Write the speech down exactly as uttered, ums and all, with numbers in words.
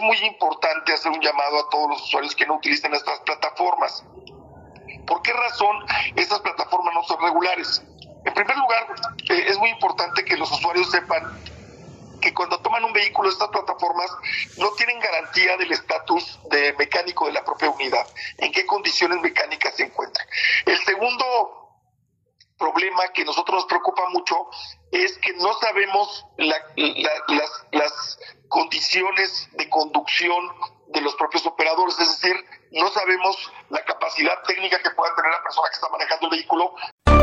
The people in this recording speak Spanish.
muy importante hacer un llamado a todos los usuarios que no utilicen estas plataformas. ¿Por qué razón estas plataformas no son regulares? En primer lugar, eh, es muy importante que los usuarios sepan que cuando toman un vehículo, estas plataformas no tienen garantía del estatus de mecánico de la propia unidad, en qué condiciones mecánicas se encuentra. El segundo problema que a nosotros nos preocupa mucho es que no sabemos la, la, las, las condiciones de conducción de los propios operadores, es decir, no sabemos la capacidad técnica que pueda tener la persona que está manejando el vehículo.